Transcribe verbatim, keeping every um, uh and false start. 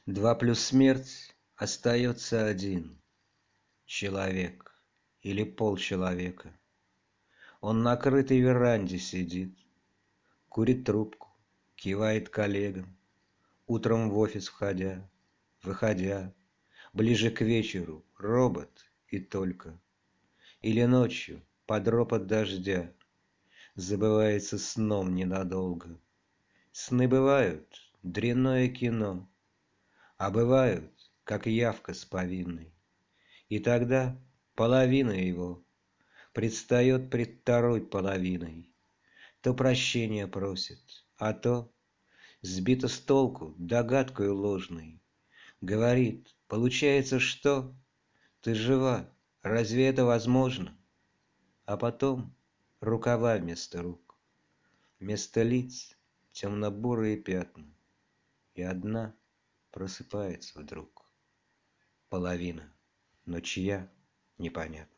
Два плюс смерть остается один. Человек или полчеловека. Он на крытой веранде сидит, курит трубку, кивает коллегам, утром в офис входя, выходя, ближе к вечеру робот и только. Или ночью под ропот дождя забывается сном ненадолго. Сны бывают дрянное кино, а бывают, как явка с повинной. И тогда половина его предстает пред второй половиной. То прощения просит, а то, сбито с толку догадкою ложной, говорит, получается, что ты жива, разве это возможно? А потом рукава вместо рук, вместо лиц темно-бурые пятна, и одна просыпается вдруг. Половина, но чья — непонятно.